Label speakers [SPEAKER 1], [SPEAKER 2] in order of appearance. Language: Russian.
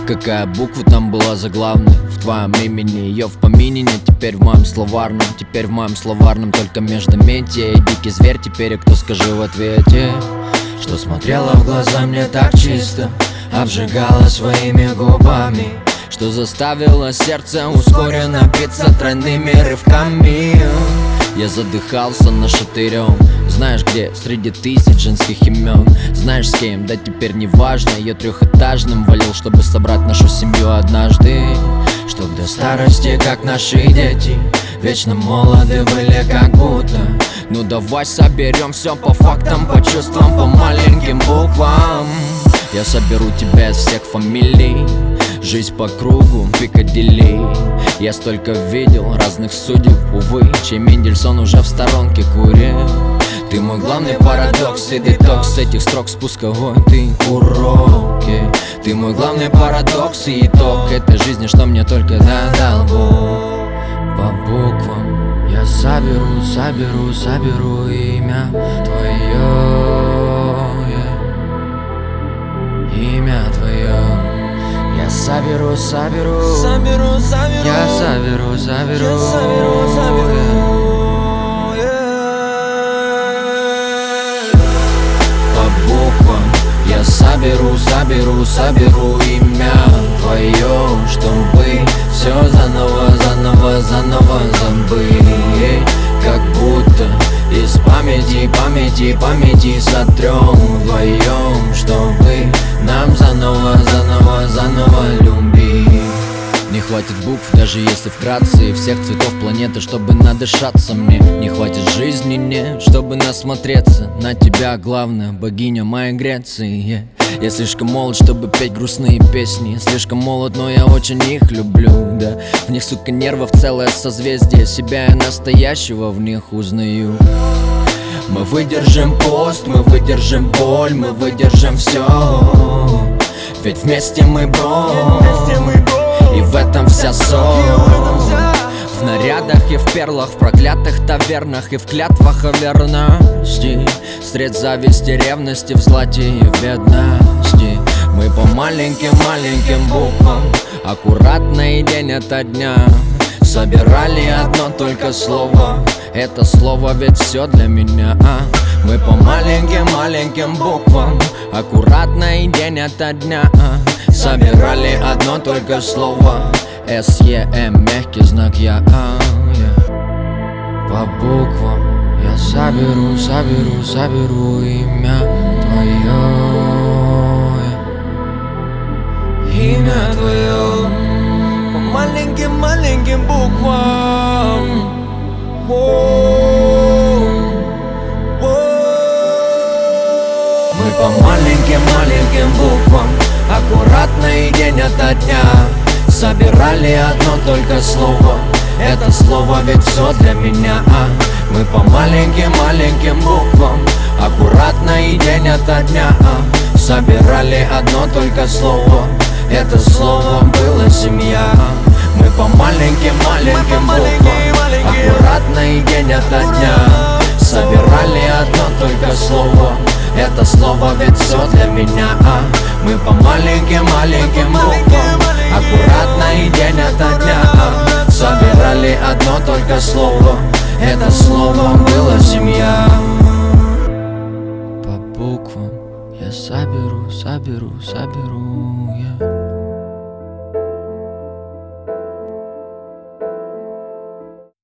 [SPEAKER 1] Какая буква там была заглавной в твоем имени? Ее в помине нет теперь в моем словарном. Теперь в моем словарном только междометие. И дикий зверь теперь, и кто скажи в ответе? Что смотрела в глаза мне так чисто, обжигала своими губами, что заставило сердце ускоренно биться тройными рывками. Я задыхался нашатырем, знаешь где, среди тысяч женских имен. Знаешь с кем, да теперь не важно. Я трехэтажным валил, чтобы собрать нашу семью однажды. Чтоб до старости, как наши дети, вечно молоды были как будто. Ну давай соберем все по фактам, по чувствам, по маленьким буквам. Я соберу тебя из всех фамилий, жизнь по кругу, Пикадилли. Я столько видел разных судеб, увы, чей Мендельсон уже в сторонке курил. Ты мой главный парадокс и детокс этих строк спусковой, ты уроки. Ты мой главный парадокс и итог этой жизни, что мне только дал Бог. По буквам я соберу имя твое, имя твое. Я соберу, я соберу. По буквам я соберу имя твое, чтобы все заново забыть. Как будто из памяти сотрем вдвоем, чтобы нам заново любить. Не хватит букв, даже если вкратце, и всех цветов планеты, чтобы надышаться мне. Не хватит жизни, не, чтобы насмотреться на тебя, главная богиня моей Греции. Я слишком молод, чтобы петь грустные песни. Слишком молод, но я очень их люблю, да. В них, сука, нервов целое созвездие. Себя я настоящего в них узнаю. Мы выдержим пост, мы выдержим боль, мы выдержим все. Ведь вместе мы бро, и в этом вся соль. В нарядах и в перлах, в проклятых тавернах и в клятвах о верности. Средь зависти, ревности, в злате и в бедности. Мы по маленьким буквам, аккуратно и день ото дня, собирали одно только слово. Это слово ведь все для меня. Мы по маленьким буквам, аккуратно и день ото дня, собирали одно только слово. С-Е-М, мягкий знак я. По буквам я соберу имя твое, имя твое. По маленьким буквам. Мы по маленьким буквам, аккуратно и день ото дня, собирали одно только слово. Это слово ведь все для меня. Мы по маленьким буквам, аккуратно и день ото дня, собирали одно только слово. Это слово было семья. Мы по маленьким буквам, аккуратно и день ото дня, собирали одно только слово. Это слово ведь все для меня. Мы по маленьким буквам, аккуратно и день ото дня, собирали одно только слово. Это слово было семья. По буквам я соберу я.